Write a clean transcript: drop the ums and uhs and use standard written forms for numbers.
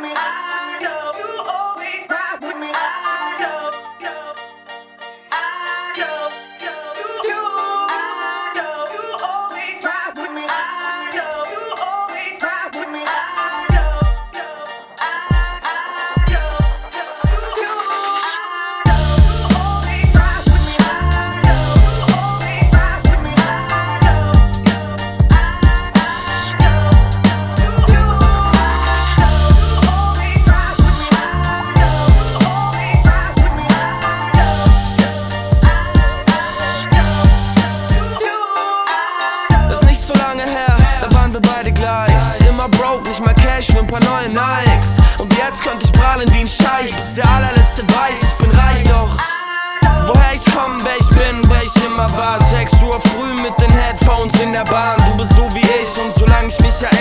Immer broke, nicht mal Cash für ein paar neue Nikes. Und jetzt könnte ich prahlen wie ein Scheich, bis der allerletzte weiß, ich bin reich, doch woher ich komm, wer ich bin, wer ich immer war. 6 Uhr früh mit den Headphones in der Bahn. Du bist so wie ich und solange ich mich erinnere